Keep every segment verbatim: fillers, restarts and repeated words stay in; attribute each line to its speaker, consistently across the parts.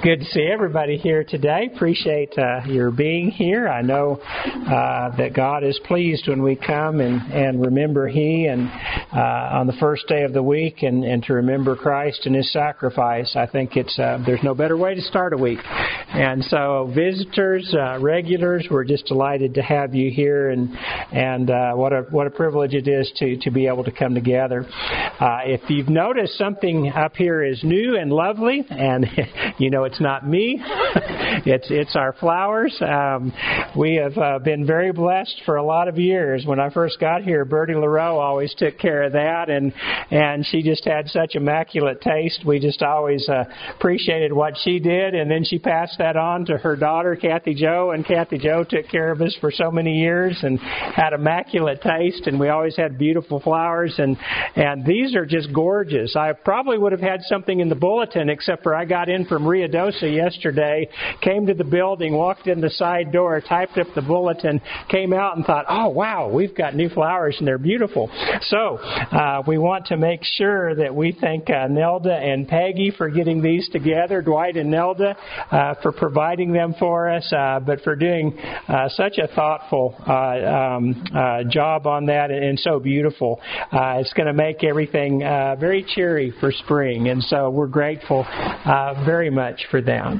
Speaker 1: good to see everybody here today. Appreciate uh, your being here. I know uh, that God is pleased when we come and, and remember He and uh, on the first day of the week and, and to remember Christ and His sacrifice. I think it's uh, there's no better way to start a week. And so visitors, uh, regulars, we're just delighted to have you here, and and uh, what a what a privilege it is to, to be able to come together. Uh, if you've noticed, something up here is new and lovely, and you know it's not me. it's it's our flowers. Um, we have uh, been very blessed for a lot of years. When I first got here, Bertie LaRoe always took care of that, and and she just had such immaculate taste. We just always uh, appreciated what she did, and then she passed that on to her daughter, Kathy Jo, and Kathy Jo took care of us for so many years and had immaculate taste, and we always had beautiful flowers, and and these are just gorgeous. I probably would have had something in the bulletin, except for I got in from Rio Dosa yesterday, came to the building, walked in the side door, typed up the bulletin, came out and thought, oh, wow, we've got new flowers and they're beautiful. So uh, we want to make sure that we thank uh, Nelda and Peggy for getting these together, Dwight and Nelda uh, for providing them for us, uh, but for doing uh, such a thoughtful uh, um, uh, job on that, and, and so beautiful. Uh, it's going to make everything uh, very cheery for spring, and so we're grateful uh, very much for them.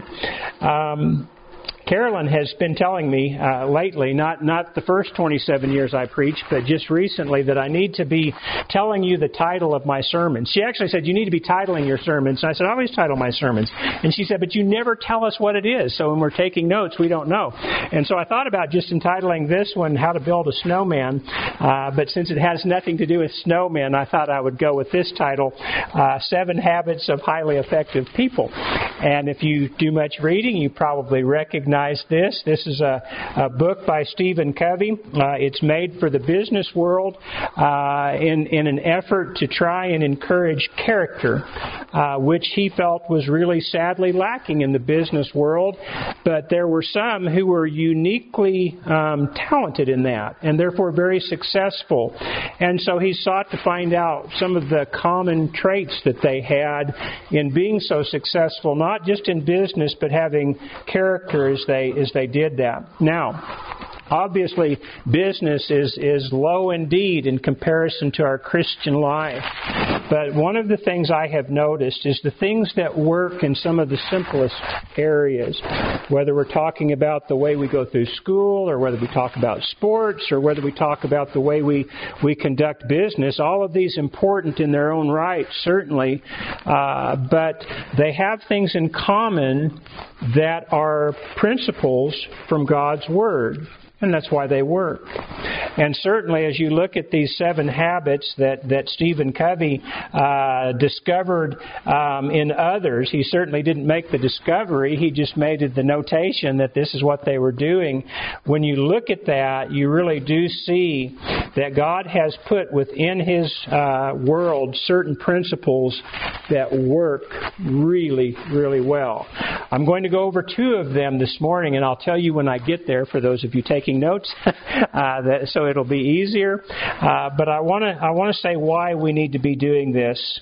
Speaker 1: Um, Carolyn has been telling me uh, lately, not not the first twenty-seven years I preached, but just recently, that I need to be telling you the title of my sermons. She actually said, you need to be titling your sermons. And I said, I always title my sermons. And she said, but you never tell us what it is. So when we're taking notes, we don't know. And so I thought about just entitling this one, How to Build a Snowman. Uh, but since it has nothing to do with snowmen, I thought I would go with this title, uh, Seven Habits of Highly Effective People. And if you do much reading, you probably recognize this. This is a, a book by Stephen Covey. Uh, it's made for the business world uh, in, in an effort to try and encourage character, uh, which he felt was really sadly lacking in the business world. But there were some who were uniquely um, talented in that, and therefore very successful. And so he sought to find out some of the common traits that they had in being so successful, not just in business, but having character as they as they did that. Now, obviously, business is, is low indeed in comparison to our Christian life. But one of the things I have noticed is the things that work in some of the simplest areas, whether we're talking about the way we go through school, or whether we talk about sports, or whether we talk about the way we, we conduct business, all of these important in their own right, certainly, uh, but they have things in common that are principles from God's Word. And that's why they work. And certainly as you look at these seven habits that, that Stephen Covey uh, discovered um, in others, he certainly didn't make the discovery. He just made it the notation that this is what they were doing. When you look at that, you really do see that God has put within His uh, world certain principles that work really, really well. I'm going to go over two of them this morning, and I'll tell you when I get there for those of you taking notes, uh, that, so it'll be easier. Uh, but I want to I want to say why we need to be doing this.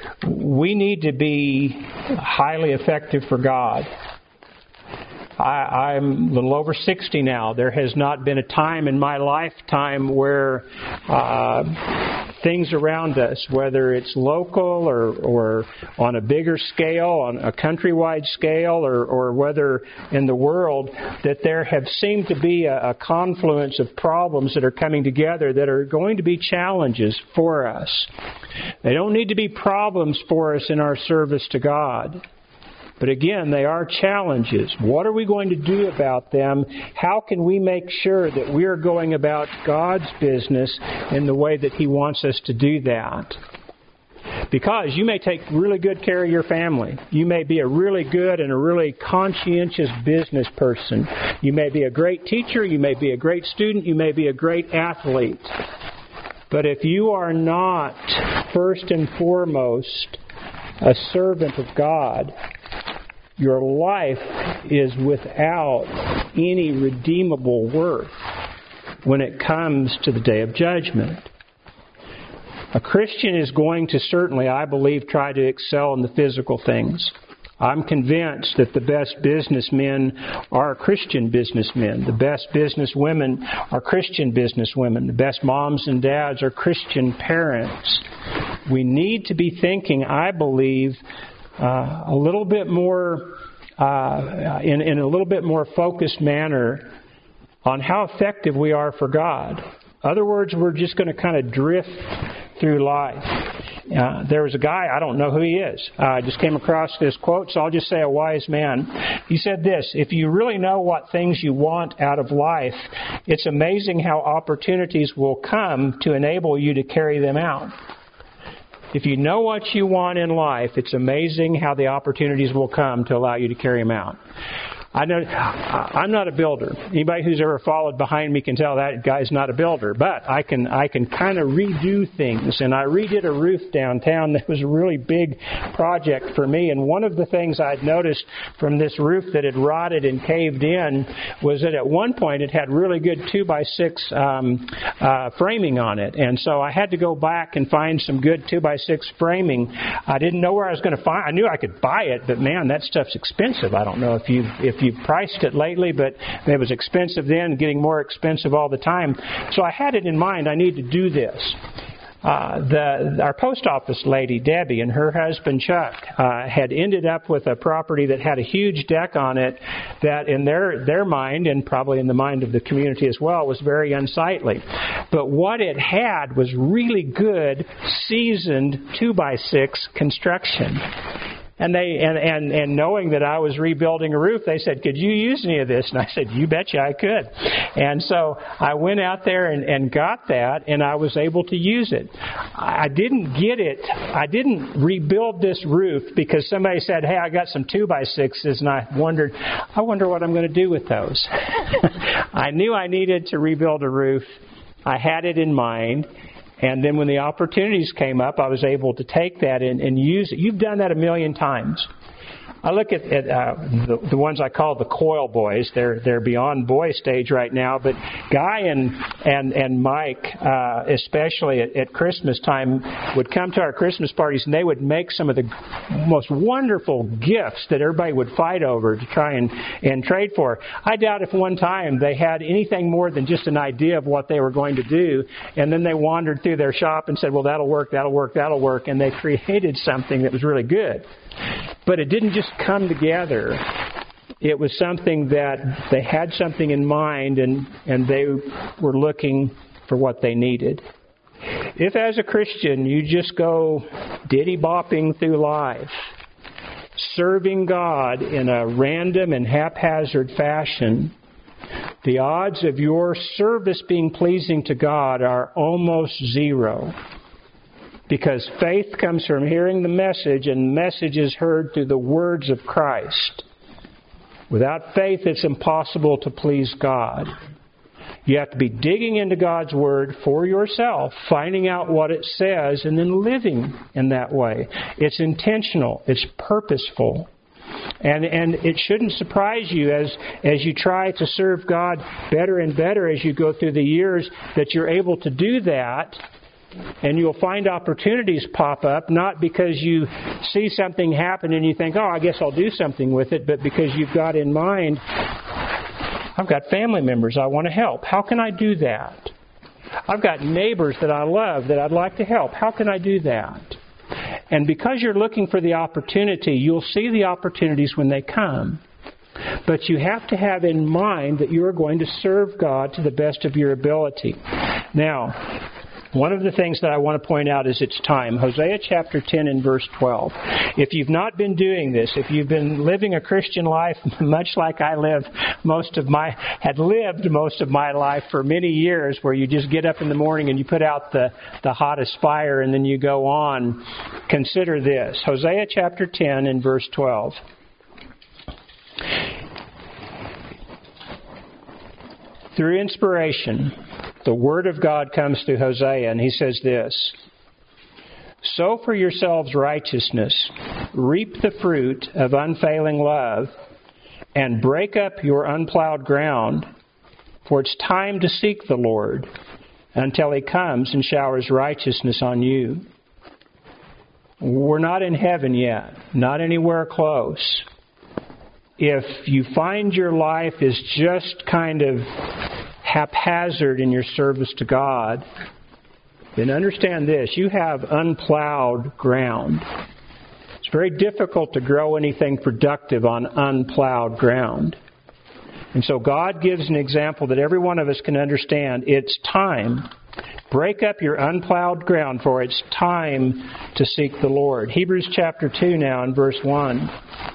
Speaker 1: We need to be highly effective for God. I, I'm a little over sixty now. There has not been a time in my lifetime where uh, things around us, whether it's local or, or on a bigger scale, on a countrywide scale, or, or whether in the world, that there have seemed to be a, a confluence of problems that are coming together that are going to be challenges for us. They don't need to be problems for us in our service to God. But again, they are challenges. What are we going to do about them? How can we make sure that we are going about God's business in the way that He wants us to do that? Because you may take really good care of your family. You may be a really good and a really conscientious business person. You may be a great teacher. You may be a great student. You may be a great athlete. But if you are not, first and foremost, a servant of God, your life is without any redeemable worth when it comes to the day of judgment. A Christian is going to certainly, I believe, try to excel in the physical things. I'm convinced that the best businessmen are Christian businessmen. The best businesswomen are Christian businesswomen. The best moms and dads are Christian parents. We need to be thinking, I believe, uh, a little bit more, uh, in, in a little bit more focused manner on how effective we are for God. In other words, we're just going to kind of drift through life. Uh, there was a guy, I don't know who he is. Uh, I just came across this quote, so I'll just say a wise man. He said this: if you really know what things you want out of life, it's amazing how opportunities will come to enable you to carry them out. If you know what you want in life, it's amazing how the opportunities will come to allow you to carry them out. I know I'm not a builder. Anybody who's ever followed behind me can tell that guy's not a builder. But I can I can kind of redo things. And I redid a roof downtown that was a really big project for me. And one of the things I'd noticed from this roof that had rotted and caved in was that at one point it had really good two by six um, uh, framing on it. And so I had to go back and find some good two by six framing. I didn't know where I was going to find. I knew I could buy it, but man, that stuff's expensive. I don't know if you if you You've priced it lately, but it was expensive then, getting more expensive all the time. So I had it in mind, I need to do this. Uh, the, our post office lady, Debbie, and her husband, Chuck, uh, had ended up with a property that had a huge deck on it that in their, their mind, and probably in the mind of the community as well, was very unsightly. But what it had was really good, seasoned two by six construction. And they and, and, and knowing that I was rebuilding a roof, they said, could you use any of this? And I said, you betcha I could. And so I went out there and, and got that, and I was able to use it. I didn't get it. I didn't rebuild this roof because somebody said, hey, I got some two by sixes, and I wondered, I wonder what I'm going to do with those. I knew I needed to rebuild a roof. I had it in mind. And then when the opportunities came up, I was able to take that and, and use it. You've done that a million times. I look at, at uh, the, the ones I call the coil boys. They're they're beyond boy stage right now. But Guy and and and Mike, uh, especially at, at Christmas time, would come to our Christmas parties, and they would make some of the most wonderful gifts that everybody would fight over to try and and trade for. I doubt if one time they had anything more than just an idea of what they were going to do, and then they wandered through their shop and said, "Well, that'll work, that'll work, that'll work," and they created something that was really good. But it didn't just come together. It was something that they had something in mind, and, and they were looking for what they needed. If as a Christian you just go diddy-bopping through life, serving God in a random and haphazard fashion, the odds of your service being pleasing to God are almost zero. Because faith comes from hearing the message, and the message is heard through the words of Christ. Without faith, it's impossible to please God. You have to be digging into God's Word for yourself, finding out what it says, and then living in that way. It's intentional. It's purposeful. And and it shouldn't surprise you as, as you try to serve God better and better as you go through the years that you're able to do that. And you'll find opportunities pop up, not because you see something happen and you think, oh, I guess I'll do something with it, but because you've got in mind, I've got family members I want to help. How can I do that? I've got neighbors that I love that I'd like to help. How can I do that? And because you're looking for the opportunity, you'll see the opportunities when they come. But you have to have in mind that you are going to serve God to the best of your ability. Now, one of the things that I want to point out is it's time. Hosea chapter ten and verse twelve. If you've not been doing this, if you've been living a Christian life much like I live most of my, had lived most of my life for many years, where you just get up in the morning and you put out the, the hottest fire and then you go on, consider this. Hosea chapter ten and verse twelve. Through inspiration, the Word of God comes through Hosea, and he says this: sow for yourselves righteousness, reap the fruit of unfailing love, and break up your unplowed ground, for it's time to seek the Lord until He comes and showers righteousness on you. We're not in heaven yet, not anywhere close. If you find your life is just kind of haphazard in your service to God, then understand this: you have unplowed ground. It's very difficult to grow anything productive on unplowed ground. And so God gives an example that every one of us can understand. It's time. Break up your unplowed ground, for it's time to seek the Lord. Hebrews chapter two now in verse one.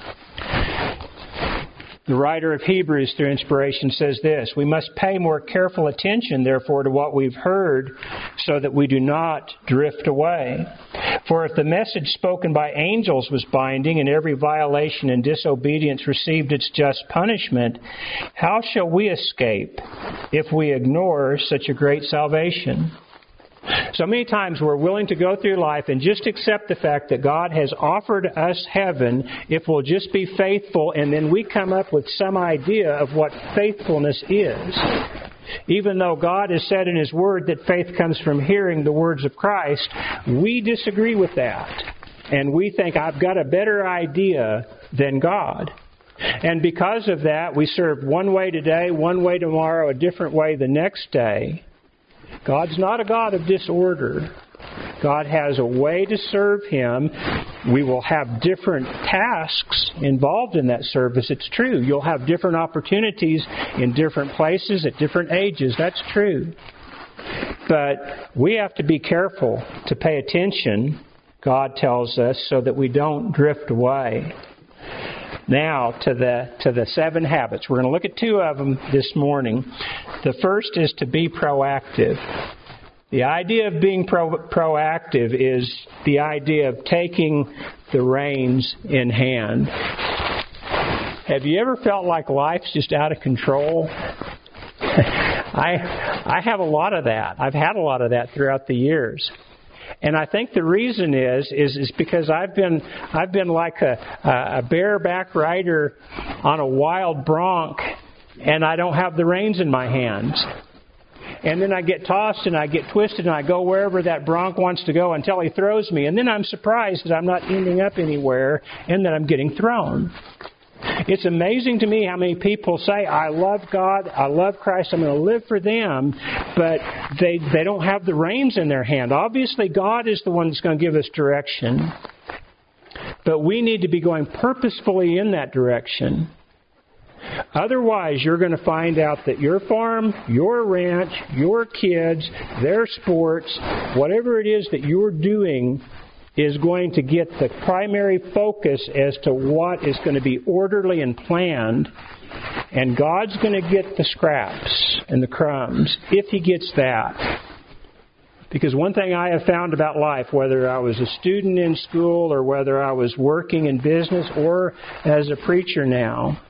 Speaker 1: The writer of Hebrews, through inspiration, says this: "We must pay more careful attention, therefore, to what we've heard, so that we do not drift away. For if the message spoken by angels was binding, and every violation and disobedience received its just punishment, how shall we escape if we ignore such a great salvation?" So many times we're willing to go through life and just accept the fact that God has offered us heaven if we'll just be faithful, and then we come up with some idea of what faithfulness is. Even though God has said in His Word that faith comes from hearing the words of Christ, we disagree with that. And we think, I've got a better idea than God. And because of that, we serve one way today, one way tomorrow, a different way the next day. God's not a God of disorder. God has a way to serve Him. We will have different tasks involved in that service. It's true. You'll have different opportunities in different places at different ages. That's true. But we have to be careful to pay attention, God tells us, so that we don't drift away. Now to the to the seven habits. We're going to look at two of them this morning. The first is to be proactive. The idea of being pro- proactive is the idea of taking the reins in hand. Have you ever felt like life's just out of control? I I have a lot of that. I've had a lot of that throughout the years. And I think the reason is is is because I've been I've been like a a bareback rider on a wild bronc, and I don't have the reins in my hands. And then I get tossed and I get twisted and I go wherever that bronc wants to go until he throws me. And then I'm surprised that I'm not ending up anywhere and that I'm getting thrown. It's amazing to me how many people say, I love God, I love Christ, I'm going to live for them, but they they don't have the reins in their hand. Obviously, God is the one that's going to give us direction, but we need to be going purposefully in that direction. Otherwise, you're going to find out that your farm, your ranch, your kids, their sports, whatever it is that you're doing is going to get the primary focus as to what is going to be orderly and planned, and God's going to get the scraps and the crumbs, if He gets that. Because one thing I have found about life, whether I was a student in school or whether I was working in business or as a preacher now,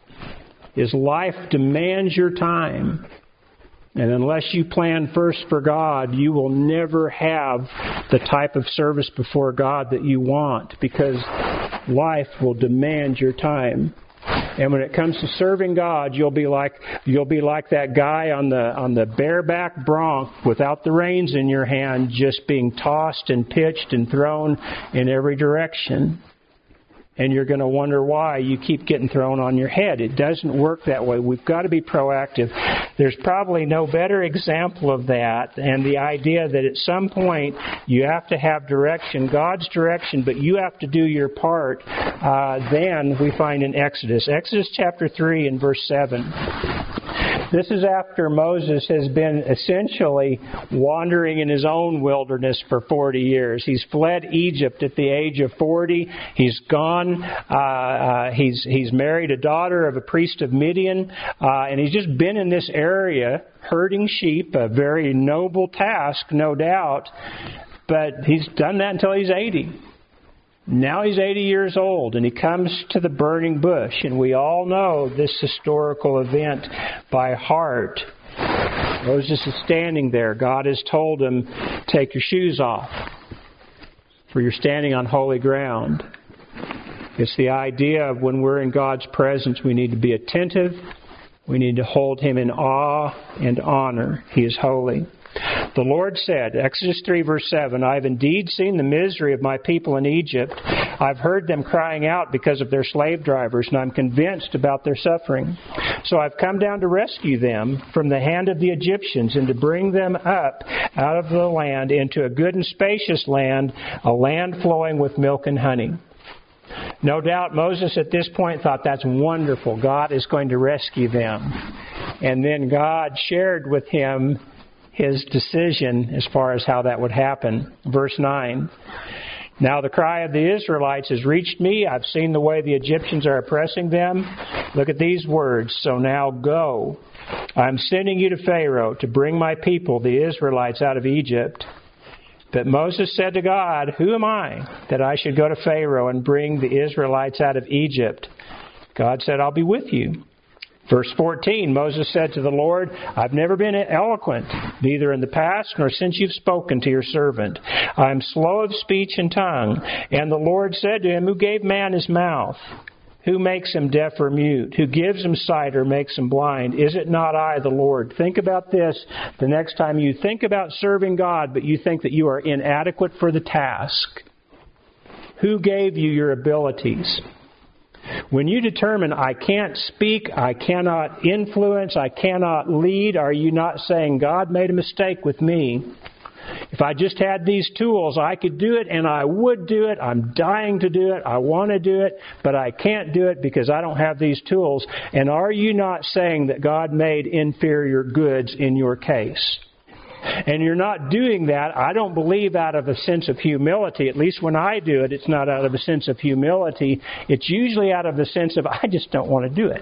Speaker 1: is life demands your time. And unless you plan first for God, you will never have the type of service before God that you want, because life will demand your time. And when it comes to serving God, you'll be like you'll be like that guy on the on the bareback bronc without the reins in your hand, just being tossed and pitched and thrown in every direction. And you're going to wonder why you keep getting thrown on your head. It doesn't work that way. We've got to be proactive. There's probably no better example of that, and the idea that at some point you have to have direction, God's direction, but you have to do your part, uh, then we find in Exodus. Exodus chapter three and verse seven. This is after Moses has been essentially wandering in his own wilderness for forty years. He's fled Egypt at the age of forty. He's gone. Uh, uh, he's he's married a daughter of a priest of Midian, uh, and he's just been in this area herding sheep, a very noble task, no doubt. But he's done that until he's eighty. Now he's eighty years old, and he comes to the burning bush, and we all know this historical event by heart. Moses is standing there. God has told him, take your shoes off, for you're standing on holy ground. It's the idea of when we're in God's presence, we need to be attentive. We need to hold Him in awe and honor. He is holy. The Lord said, Exodus three, verse seven, I have indeed seen the misery of my people in Egypt. I've heard them crying out because of their slave drivers, and I'm convinced about their suffering. So I've come down to rescue them from the hand of the Egyptians and to bring them up out of the land into a good and spacious land, a land flowing with milk and honey. No doubt Moses at this point thought, that's wonderful. God is going to rescue them. And then God shared with him his decision as far as how that would happen. Verse nine. Now the cry of the Israelites has reached me. I've seen the way the Egyptians are oppressing them. Look at these words. So now go. I'm sending you to Pharaoh to bring my people, the Israelites, out of Egypt. But Moses said to God, who am I that I should go to Pharaoh and bring the Israelites out of Egypt? God said, I'll be with you. Verse fourteen, Moses said to the Lord, I've never been eloquent, neither in the past nor since you've spoken to your servant. I'm slow of speech and tongue. And the Lord said to him, who gave man his mouth? Who makes him deaf or mute? Who gives him sight or makes him blind? Is it not I, the Lord? Think about this the next time you think about serving God, but you think that you are inadequate for the task. Who gave you your abilities? When you determine, I can't speak, I cannot influence, I cannot lead, are you not saying, God made a mistake with me? If I just had these tools, I could do it and I would do it. I'm dying to do it. I want to do it, but I can't do it because I don't have these tools. And are you not saying that God made inferior goods in your case? And you're not doing that, I don't believe, out of a sense of humility. At least when I do it, it's not out of a sense of humility. It's usually out of the sense of, I just don't want to do it.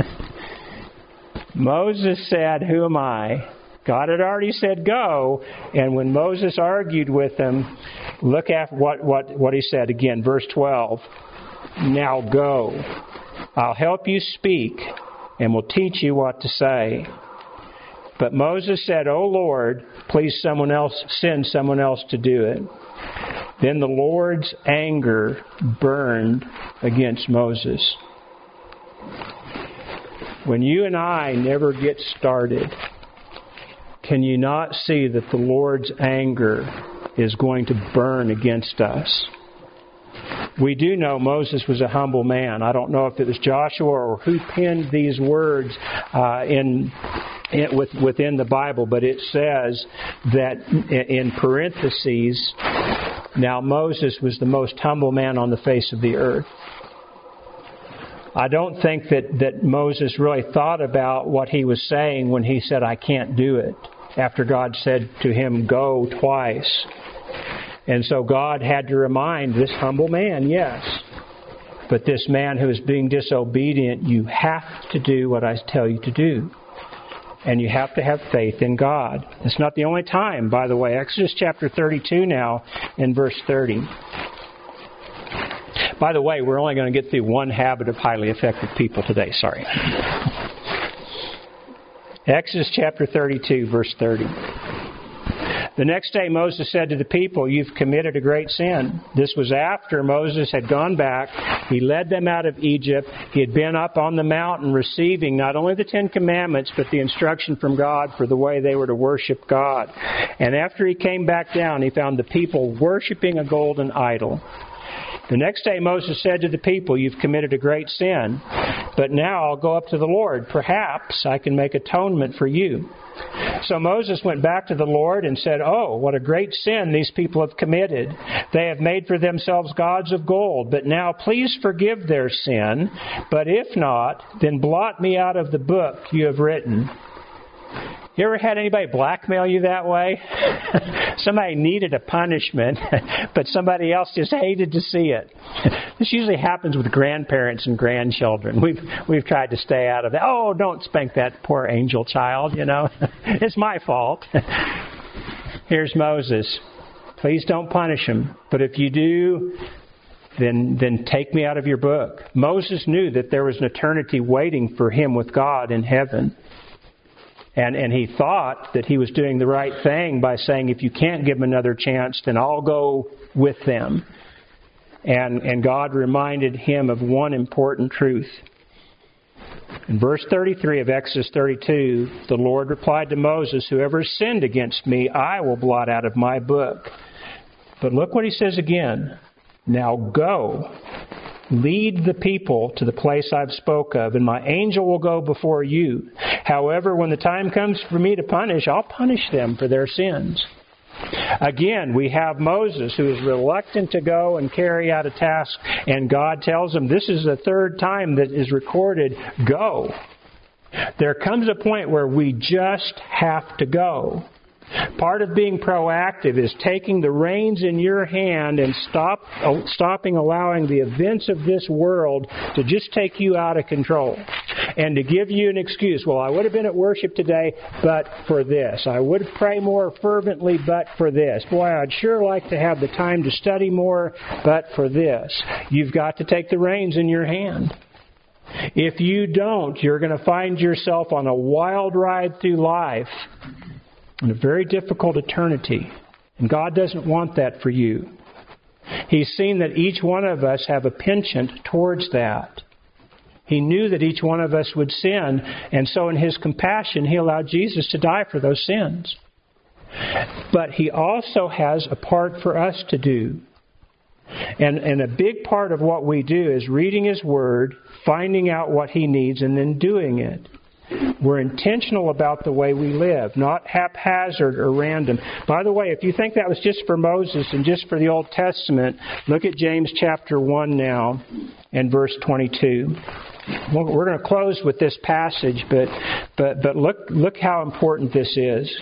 Speaker 1: Moses said, who am I? God had already said go, and when Moses argued with him, look at what, what, what he said again, verse twelve. Now go. I'll help you speak, and will teach you what to say. But Moses said, O Lord, please someone else, send someone else to do it. Then the Lord's anger burned against Moses. When you and I never get started, can you not see that the Lord's anger is going to burn against us? We do know Moses was a humble man. I don't know if it was Joshua or who penned these words uh, in, in with, within the Bible, but it says that in parentheses, now Moses was the most humble man on the face of the earth. I don't think that, that Moses really thought about what he was saying when he said, I can't do it, after God said to him, go twice. And so God had to remind this humble man, yes, but this man who is being disobedient, you have to do what I tell you to do. And you have to have faith in God. It's not the only time, by the way. Exodus chapter thirty-two now, in verse thirty. By the way, we're only going to get through one habit of highly effective people today. Sorry. Exodus chapter thirty-two, verse thirty. The next day Moses said to the people, you've committed a great sin. This was after Moses had gone back. He led them out of Egypt. He had been up on the mountain receiving not only the Ten Commandments, but the instruction from God for the way they were to worship God. And after he came back down, he found the people worshiping a golden idol. The next day Moses said to the people, you've committed a great sin, but now I'll go up to the Lord. Perhaps I can make atonement for you. So Moses went back to the Lord and said, oh, what a great sin these people have committed. They have made for themselves gods of gold. But now please forgive their sin. But if not, then blot me out of the book you have written. You ever had anybody blackmail you that way? Somebody needed a punishment, but somebody else just hated to see it. This usually happens with grandparents and grandchildren. We've we've tried to stay out of that. Oh, don't spank that poor angel child, you know. It's my fault. Here's Moses. Please don't punish him. But if you do, then then take me out of your book. Moses knew that there was an eternity waiting for him with God in heaven. And and he thought that he was doing the right thing by saying, if you can't give them another chance, then I'll go with them. And and God reminded him of one important truth. In verse thirty-three of Exodus thirty-two, the Lord replied to Moses, "Whoever sinned against me, I will blot out of my book." But look what he says again. "Now go, lead the people to the place I've spoke of, and my angel will go before you. However, when the time comes for me to punish, I'll punish them for their sins." Again, we have Moses, who is reluctant to go and carry out a task, and God tells him, this is the third time that is recorded, go. There comes a point where we just have to go. Part of being proactive is taking the reins in your hand and stop, stopping allowing the events of this world to just take you out of control and to give you an excuse. Well, I would have been at worship today, but for this. I would pray more fervently, but for this. Boy, I'd sure like to have the time to study more, but for this. You've got to take the reins in your hand. If you don't, you're going to find yourself on a wild ride through life in a very difficult eternity. And God doesn't want that for you. He's seen that each one of us have a penchant towards that. He knew that each one of us would sin, and so in His compassion, He allowed Jesus to die for those sins. But He also has a part for us to do. And, and a big part of what we do is reading His Word, finding out what He needs, and then doing it. We're intentional about the way we live, not haphazard or random. By the way, if you think that was just for Moses and just for the Old Testament, look at James chapter one now and verse twenty-two. We're going to close with this passage, but but but look look how important this is.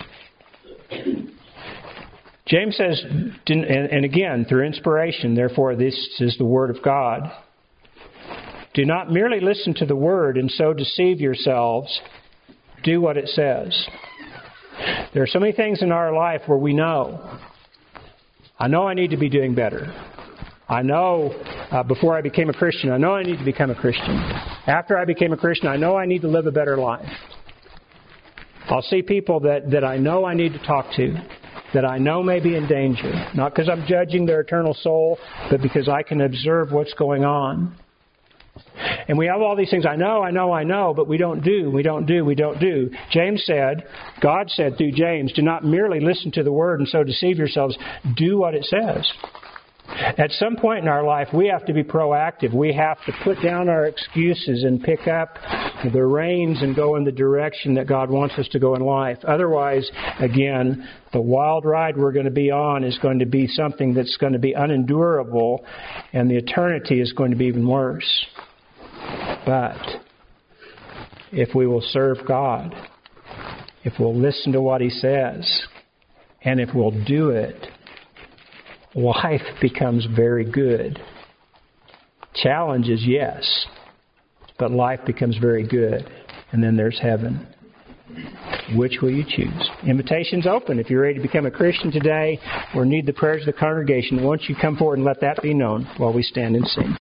Speaker 1: James says, and again, through inspiration, therefore this is the Word of God. Do not merely listen to the Word and so deceive yourselves. Do what it says. There are so many things in our life where we know, I know I need to be doing better. I know uh, before I became a Christian, I know I need to become a Christian. After I became a Christian, I know I need to live a better life. I'll see people that, that I know I need to talk to, that I know may be in danger. Not because I'm judging their eternal soul, but because I can observe what's going on. And we have all these things, I know, I know, I know, but we don't do, we don't do, we don't do. James said, God said through James, do not merely listen to the Word and so deceive yourselves. Do what it says. At some point in our life, we have to be proactive. We have to put down our excuses and pick up the reins and go in the direction that God wants us to go in life. Otherwise, again, the wild ride we're going to be on is going to be something that's going to be unendurable, and the eternity is going to be even worse. But if we will serve God, if we'll listen to what He says, and if we'll do it, life becomes very good. Challenge is yes, but life becomes very good. And then there's heaven. Which will you choose? Invitation's open. If you're ready to become a Christian today or need the prayers of the congregation, won't you come forward and let that be known while we stand and sing?